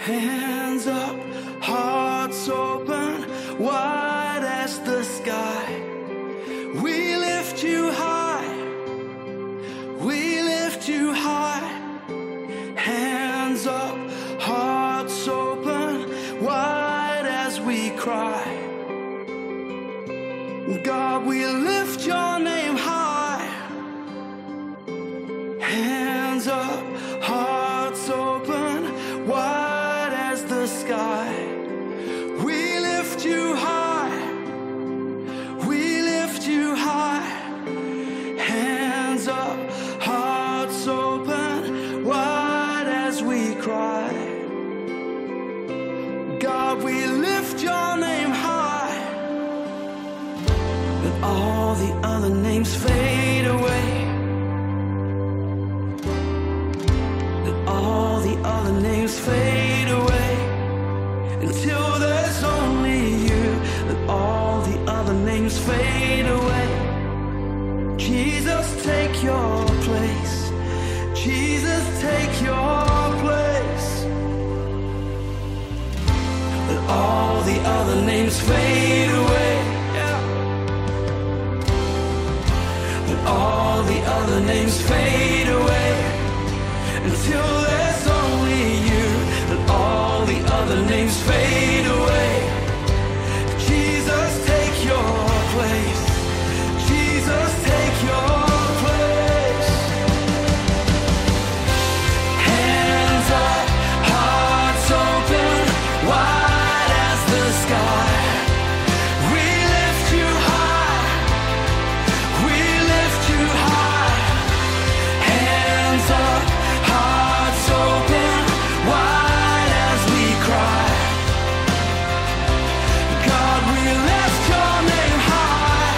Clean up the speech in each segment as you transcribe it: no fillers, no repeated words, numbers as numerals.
Hands up, hearts open, wide as the sky. We lift you high, we lift you high. Hands up, hearts open, wide as we cry. God, we lift your name high. Hands up, hearts open, wide as the sky. We lift you high, we lift you high. Hands up, hearts open, wide as we cry. God, we lift your name high. Let all the other names fade away. Let all the other names fade away until there's only you. Let all the other names fade away. Jesus, take your place. Jesus, take your place. Let all the other names fade away. Let all the other names fade away until there's only you. Let all the other names fade away. Jesus, take your place. Jesus, take your place. Hands up, hearts open, wide as the sky. We lift you high, we lift you high. Hands up, hearts open, wide as we cry. God, we lift your name high.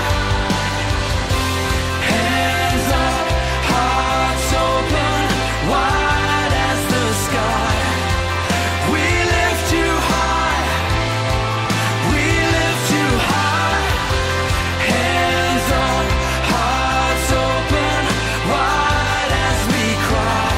Hands up, hearts open, wide as the sky. We lift you high, we lift you high. Hands up, hearts open, wide as we cry.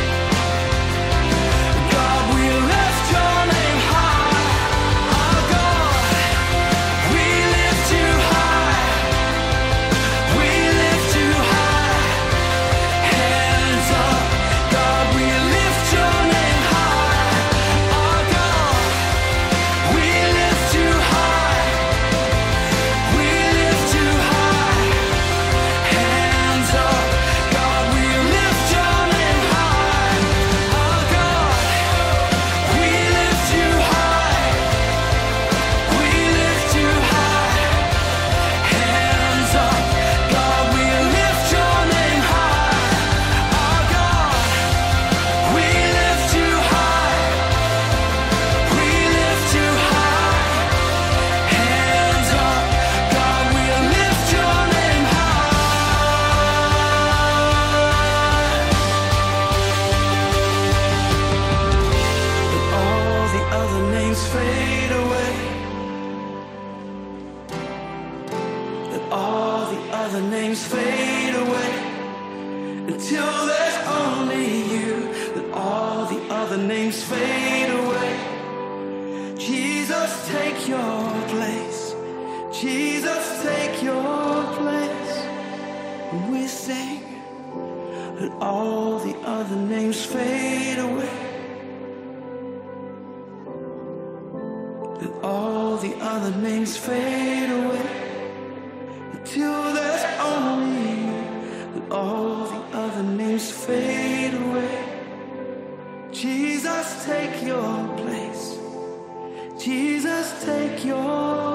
God, we lift your name high. Our God, we lift you high, we lift you high. Hands up, God, we lift your name high. Our God, we lift you high, we lift you high. Hands up, God, we lift your name high. Our God, we lift you high, we lift you high. Hands up, God, we lift your name high. Our God, we lift you high, we lift you high. Hands up, God, we lift your name high. Let all the other names fade away. Let all the other names fade away until there's only you. Let all the other names fade away. Jesus, take your place. Jesus, take your place. And we sing, let all the other names fade away. Let all the other names fade away until there's only you. Let all the other names fade away. Jesus, take your place. Jesus, take your